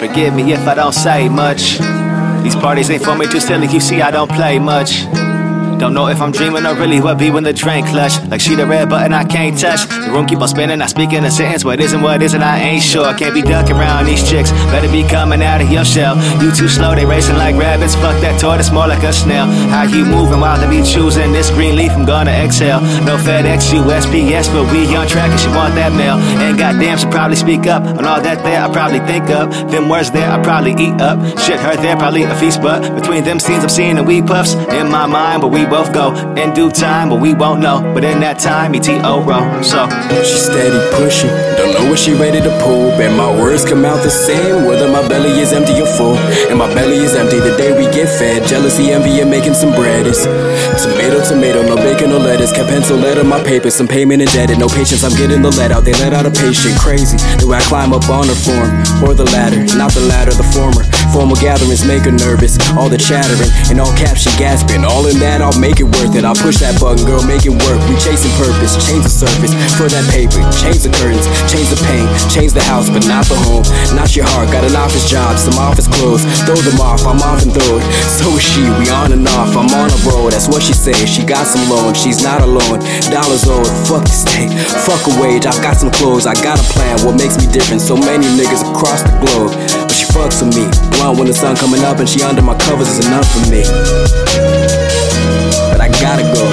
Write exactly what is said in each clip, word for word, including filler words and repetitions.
Forgive me if I don't say much. These parties ain't for me, too silly, you see I don't play much. Don't know if I'm dreaming or really what be when the drain clutch. Like she the red button I can't touch. The room keep on spinning, I speak in a sentence. What isn't, what isn't, I ain't sure. Can't be ducking around these chicks, better be coming out of your shell. You too slow, they racing like rabbits. Fuck that tortoise, more like a snail. How you moving while they be choosing this green leaf, I'm gonna exhale. No FedEx, U S P S, but we on track and she want that mail. And goddamn, she probably speak up on all that there I probably think of. Them words there I probably eat up. Shit, her there probably a feast, but between them scenes I'm seeing the weed puffs in my mind, but we both go in due time, but we won't know. But in that time, E T O roll. So she steady pushing, don't know when she ready to pull. Bet my words come out the same, whether my belly is empty or full. And my belly is empty the day we get fed. Jealousy, envy, and making some bread is tomato, tomato, no bacon, no lettuce. Kept pencil, letter, my paper, some payment indebted. No patience, I'm getting the let out. They let out a patient, crazy. Do I climb up on her form or the ladder? Not the latter, the former. Formal gatherings make her nervous. All the chattering and all caps she gasping. All in that, I'll make it worth it. I'll push that button, girl, make it work. We chasing purpose, change the surface for that paper. Change the curtains, change the pain, change the house, but not the home. Not your heart, got an office job, some office clothes. Throw them off, I'm off and throw it. So is she, we on and off, I'm on a roll. That's what she say, she got some loans, she's not alone. Dollars owed, fuck the state, fuck a wage. I got some clothes, I got a plan, what makes me different? So many niggas across the globe, but she fucks with me. Blunt when the sun coming up and she under my covers is enough for me. But I gotta go.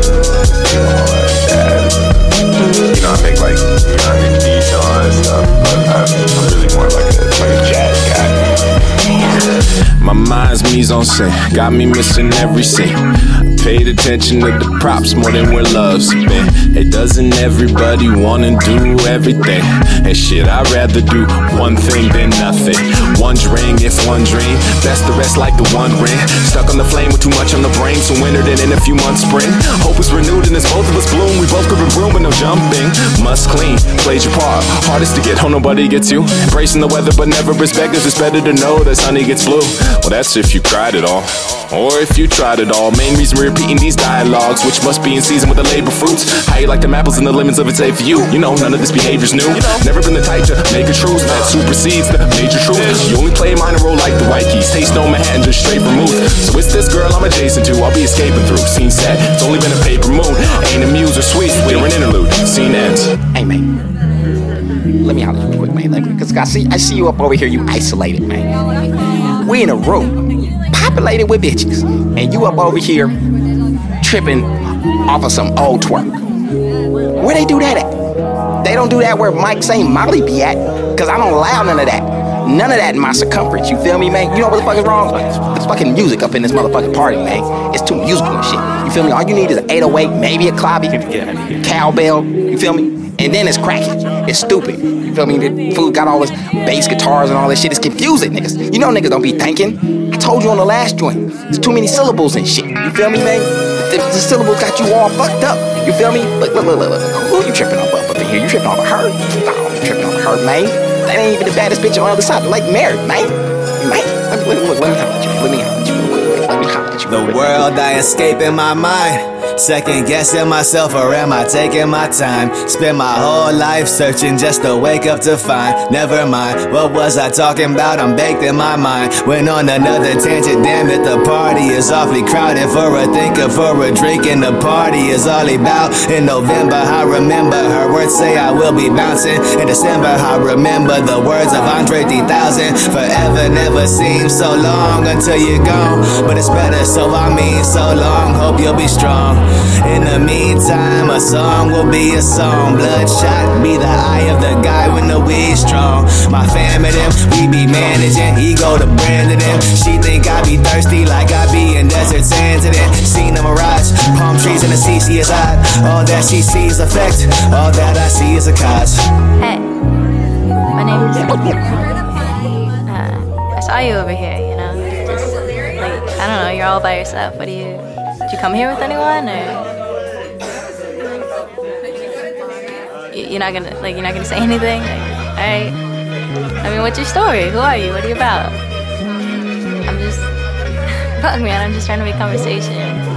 You know, I make like, you know, I make beats and all that stuff, but I'm, I'm really more like a, like a jazz guy. My mind's mise en scène, got me missing every scene. Paid attention to the props more than where love's been. Hey, doesn't everybody wanna do everything? And shit, I'd rather do one thing than nothing. One drink, if one dream, that's the rest like the one ring. Stuck on the flame with too much on the brain, so winter then in a few months spring. Hope is renewed and as both of us bloom, we both could room but no jumping. Must clean, played your part, hardest to get home, nobody gets you. Embracing the weather but never respect us, it's better to know that sunny gets blue. Well, that's if you cried it all, or if you tried it all. Main reason we're repeating these dialogues, which must be in season with the labor fruits. How you like them apples and the lemons of it's A for you. You know, none of this behavior's new. Never been the type to make a truth that supersedes the major truth. You only play a minor role like the white keys. Taste no Manhattan, just straight vermouth. So it's this girl I'm adjacent to, I'll be escaping through. Scene set, it's only been a paper moon. Ain't a muse or sweet, we're an interlude. Scene ends. Hey, man. Let me holler at you quick, man. Because I see, I see you up over here, you isolated, man. We in a room populated with bitches, and you up over here tripping off of some old twerk. Where they do that at? They don't do that where Mike Saint Molly be at, because I don't allow none of that. None of that in my circumference, you feel me, man? You know what the fuck is wrong? There's fucking music up in this motherfucking party, man. It's too musical and shit. You feel me? All you need is an eight oh eight, maybe a clobby, cowbell, you feel me? And then it's cracking. It's stupid. You feel me? The food got all this bass guitars and all this shit. It's confusing, niggas. You know niggas don't be thinking. I told you on the last joint. There's too many syllables and shit. You feel me, man? The, the syllables got you all fucked up. You feel me? Look, look, look, look, look. Who you tripping off up in here? You tripping off of her? No, you tripping off of her, man. That ain't even the baddest bitch on the other side. Like married, man. Man, let me, look, look, let me holler at you. Let me holler at you. Let me holler at you. The world I escape in my mind. Second guessing myself, or am I taking my time? Spend my whole life searching just to wake up to find. Never mind, what was I talking about? I'm baked in my mind. Went on another tangent, damn it, the party is awfully crowded. For a thinker, for a drink, and the party is all about. In November, I remember her words say I will be bouncing. In December, I remember the words of Andre three thousand. Forever never seems so long until you're gone, but it's better, so I mean so long. Hope you'll be strong. In the meantime, a song will be a song. Bloodshot, be the eye of the guy when the weed's strong. My fam and them, we be managing. Ego to Brandon them. She think I be thirsty like I be in desert sands. And then seen a mirage, palm trees in the sea, she is hot. All that she sees affect, all that I see is a cause. Hey, my name is uh, I saw you over here, you know. Just, like, I don't know, you're all by yourself. What do you... Did you come here with anyone, or you're not gonna like you're not gonna say anything? Like, all right. I mean, what's your story? Who are you? What are you about? I'm just fuck man. I'm just trying to make conversation.